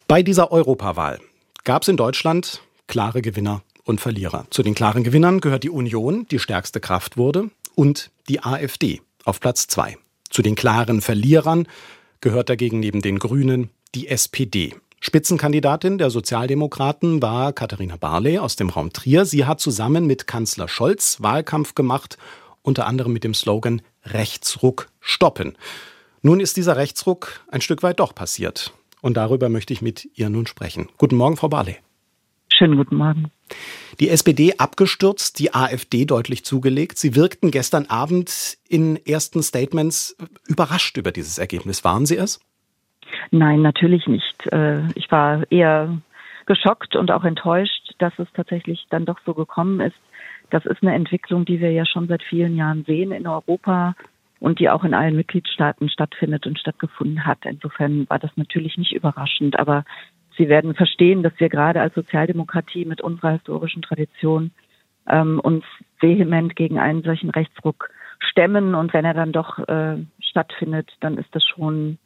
Bei dieser Europawahl gab es in Deutschland klare Gewinner und Verlierer. Zu den klaren Gewinnern gehört die Union, die stärkste Kraft wurde, und die AfD auf Platz 2. Zu den klaren Verlierern gehört dagegen neben den Grünen die SPD. Spitzenkandidatin der Sozialdemokraten war Katharina Barley aus dem Raum Trier. Sie hat zusammen mit Kanzler Scholz Wahlkampf gemacht, unter anderem mit dem Slogan Rechtsruck stoppen. Nun ist dieser Rechtsruck ein Stück weit doch passiert. Und darüber möchte ich mit ihr nun sprechen. Guten Morgen, Frau Barley. Schönen guten Morgen. Die SPD abgestürzt, die AfD deutlich zugelegt. Sie wirkten gestern Abend in ersten Statements überrascht über dieses Ergebnis. Waren Sie es? Nein, natürlich nicht. Ich war eher geschockt und auch enttäuscht, dass es tatsächlich dann doch so gekommen ist. Das ist eine Entwicklung, die wir ja schon seit vielen Jahren sehen in Europa und die auch in allen Mitgliedstaaten stattfindet und stattgefunden hat. Insofern war das natürlich nicht überraschend, aber Sie werden verstehen, dass wir gerade als Sozialdemokratie mit unserer historischen Tradition uns vehement gegen einen solchen Rechtsruck stemmen. Und wenn er dann doch stattfindet, dann ist das schon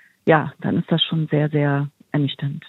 sehr, sehr ernüchternd.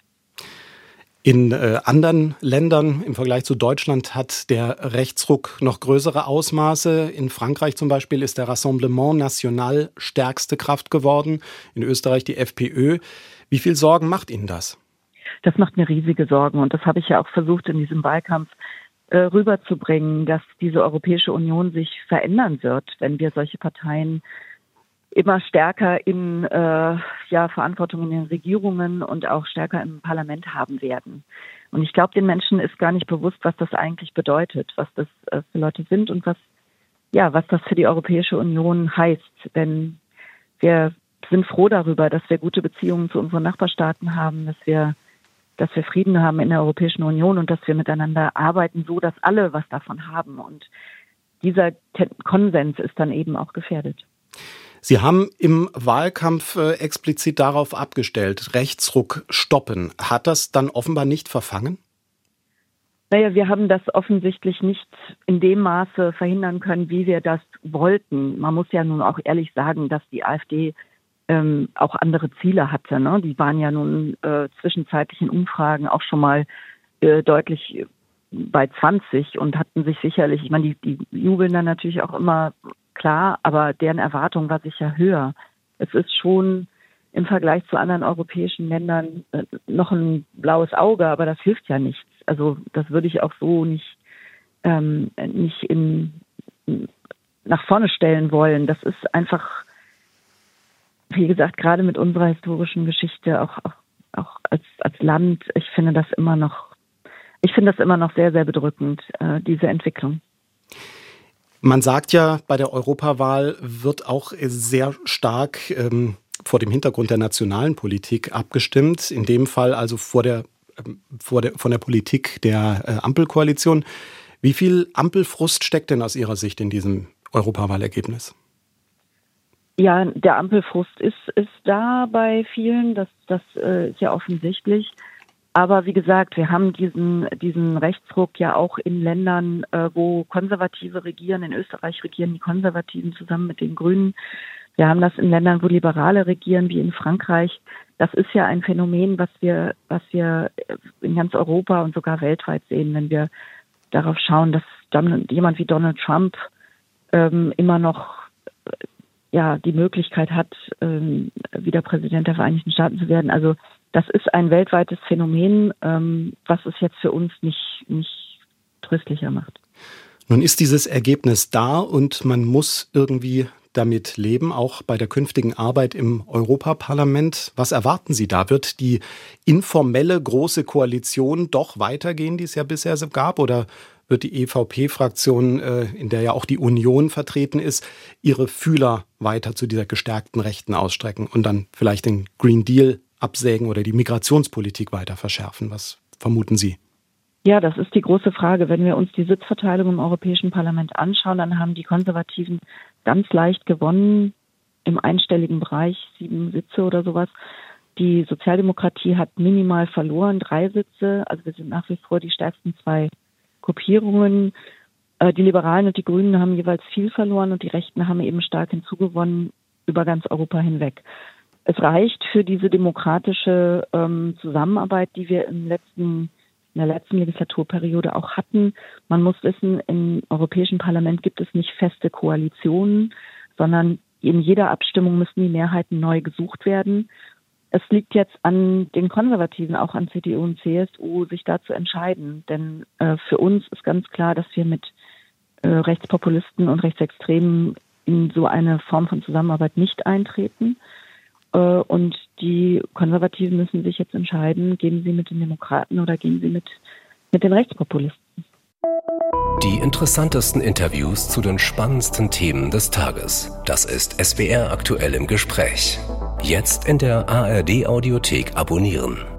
In anderen Ländern im Vergleich zu Deutschland hat der Rechtsruck noch größere Ausmaße. In Frankreich zum Beispiel ist der Rassemblement National stärkste Kraft geworden. In Österreich die FPÖ. Wie viel Sorgen macht Ihnen das? Das macht mir riesige Sorgen und das habe ich ja auch versucht in diesem Wahlkampf rüberzubringen, dass diese Europäische Union sich verändern wird, wenn wir solche Parteien immer stärker in Verantwortung in den Regierungen und auch stärker im Parlament haben werden. Und ich glaube, den Menschen ist gar nicht bewusst, was das eigentlich bedeutet, was das für Leute sind und was das für die Europäische Union heißt. Denn wir sind froh darüber, dass wir gute Beziehungen zu unseren Nachbarstaaten haben, dass wir Frieden haben in der Europäischen Union und dass wir miteinander arbeiten, so dass alle was davon haben. Und dieser Konsens ist dann eben auch gefährdet. Sie haben im Wahlkampf explizit darauf abgestellt, Rechtsruck stoppen. Hat das dann offenbar nicht verfangen? Naja, wir haben das offensichtlich nicht in dem Maße verhindern können, wie wir das wollten. Man muss ja nun auch ehrlich sagen, dass die AfD auch andere Ziele hatte. Ne? Die waren ja nun zwischenzeitlich in Umfragen auch schon mal deutlich bei 20 und hatten sich sicherlich, ich meine, die jubeln dann natürlich auch immer, klar, aber deren Erwartung war sicher höher. Es ist schon im Vergleich zu anderen europäischen Ländern noch ein blaues Auge, aber das hilft ja nichts. Also das würde ich auch so nicht nach vorne stellen wollen. Das ist einfach, wie gesagt, gerade mit unserer historischen Geschichte, auch als Land, ich finde das immer noch sehr, sehr bedrückend, diese Entwicklung. Man sagt ja, bei der Europawahl wird auch sehr stark vor dem Hintergrund der nationalen Politik abgestimmt. In dem Fall also von der Politik der Ampelkoalition. Wie viel Ampelfrust steckt denn aus Ihrer Sicht in diesem Europawahlergebnis? Ja, der Ampelfrust ist da bei vielen. Das ist ja offensichtlich. Aber wie gesagt, wir haben diesen Rechtsruck ja auch in Ländern, wo Konservative regieren. In Österreich regieren die Konservativen zusammen mit den Grünen. Wir haben das in Ländern, wo Liberale regieren, wie in Frankreich. Das ist ja ein Phänomen, was wir in ganz Europa und sogar weltweit sehen, wenn wir darauf schauen, dass dann jemand wie Donald Trump immer noch die Möglichkeit hat, wieder Präsident der Vereinigten Staaten zu werden. Also das ist ein weltweites Phänomen, was es jetzt für uns nicht tröstlicher macht. Nun ist dieses Ergebnis da und man muss irgendwie damit leben, auch bei der künftigen Arbeit im Europaparlament. Was erwarten Sie da? Wird die informelle große Koalition doch weitergehen, die es ja bisher so gab? Oder wird die EVP-Fraktion, in der ja auch die Union vertreten ist, ihre Fühler weiter zu dieser gestärkten Rechten ausstrecken und dann vielleicht den Green Deal absägen oder die Migrationspolitik weiter verschärfen? Was vermuten Sie? Ja, das ist die große Frage. Wenn wir uns die Sitzverteilung im Europäischen Parlament anschauen, dann haben die Konservativen ganz leicht gewonnen, im einstelligen Bereich, 7 Sitze oder sowas. Die Sozialdemokratie hat minimal verloren, 3 Sitze. Also wir sind nach wie vor die stärksten 2 Gruppierungen. Die Liberalen und die Grünen haben jeweils viel verloren und die Rechten haben eben stark hinzugewonnen über ganz Europa hinweg. Es reicht für diese demokratische Zusammenarbeit, die wir in der letzten Legislaturperiode auch hatten. Man muss wissen, im Europäischen Parlament gibt es nicht feste Koalitionen, sondern in jeder Abstimmung müssen die Mehrheiten neu gesucht werden. Es liegt jetzt an den Konservativen, auch an CDU und CSU, sich da zu entscheiden. Denn für uns ist ganz klar, dass wir mit Rechtspopulisten und Rechtsextremen in so eine Form von Zusammenarbeit nicht eintreten. Und die Konservativen müssen sich jetzt entscheiden, gehen sie mit den Demokraten oder gehen sie mit den Rechtspopulisten. Die interessantesten Interviews zu den spannendsten Themen des Tages. Das ist SWR aktuell im Gespräch. Jetzt in der ARD Audiothek abonnieren.